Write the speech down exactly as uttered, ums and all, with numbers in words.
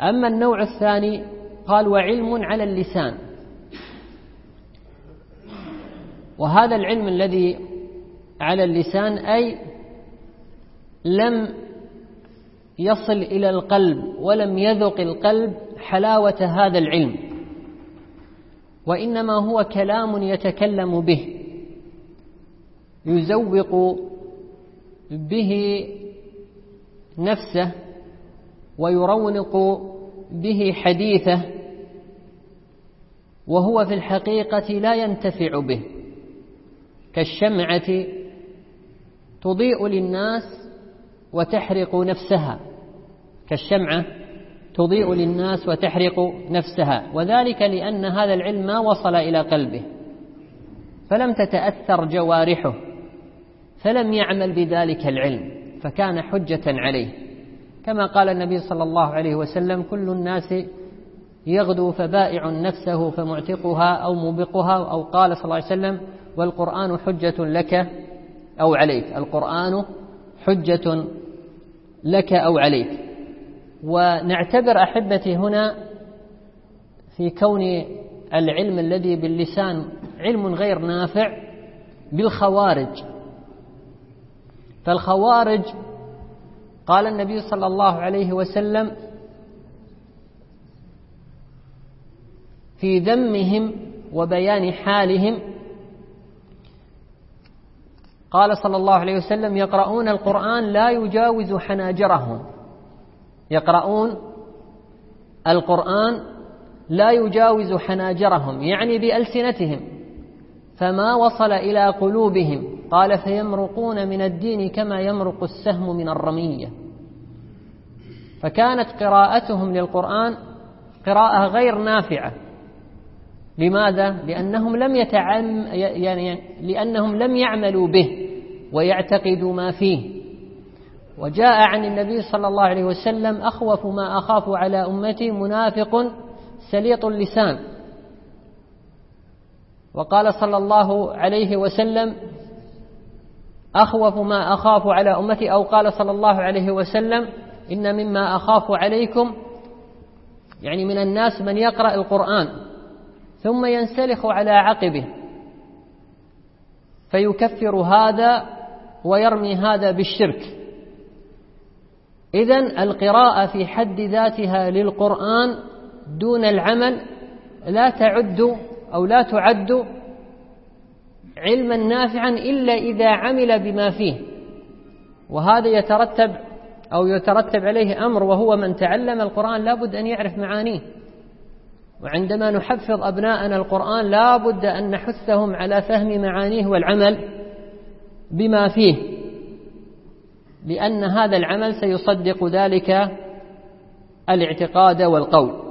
أما النوع الثاني قال وعلم على اللسان، وهذا العلم الذي على اللسان أي لم يصل إلى القلب ولم يذق القلب حلاوة هذا العلم، وإنما هو كلام يتكلم به يزوق به نفسه ويرونق به حديثه، وهو في الحقيقة لا ينتفع به، كالشمعة تضيء للناس وتحرق نفسها، كالشمعة تضيء للناس وتحرق نفسها، وذلك لأن هذا العلم ما وصل إلى قلبه فلم تتأثر جوارحه فلم يعمل بذلك العلم، فكان حجة عليه، كما قال النبي صلى الله عليه وسلم: كل الناس يغدو فبائع نفسه فمعتقها أو موبقها، أو قال صلى الله عليه وسلم: والقرآن حجة لك أو عليك، القرآن حجة لك أو عليك. ونعتبر أحبتي هنا في كون العلم الذي باللسان علم غير نافع بالخوارج، فالخوارج قال النبي صلى الله عليه وسلم في ذمهم وبيان حالهم، قال صلى الله عليه وسلم: يقرؤون القرآن لا يجاوز حناجرهم، يقرؤون القرآن لا يجاوز حناجرهم، يعني بألسنتهم، فما وصل إلى قلوبهم، قال: فيمرقون من الدين كما يمرق السهم من الرمية. فكانت قراءتهم للقرآن قراءة غير نافعة. لماذا؟ لأنهم لم يتعم يعني لأنهم لم يعملوا به ويعتقدوا ما فيه. وجاء عن النبي صلى الله عليه وسلم: أخوف ما أخاف على أمتي منافق سليط اللسان. وقال صلى الله عليه وسلم: أخوف ما أخاف على أمتي، أو قال صلى الله عليه وسلم: إن مما أخاف عليكم، يعني من الناس من يقرأ القرآن ثم ينسلخ على عقبه فيكفر هذا ويرمي هذا بالشرك. إذن القراءة في حد ذاتها للقرآن دون العمل لا تعد أو لا تعد علما نافعا إلا إذا عمل بما فيه، وهذا يترتب أو يترتب عليه أمر، وهو من تعلم القرآن لا بد أن يعرف معانيه. وعندما نحفظ أبناءنا القرآن لا بد أن نحثهم على فهم معانيه والعمل بما فيه، لأن هذا العمل سيصدق ذلك الاعتقاد والقول.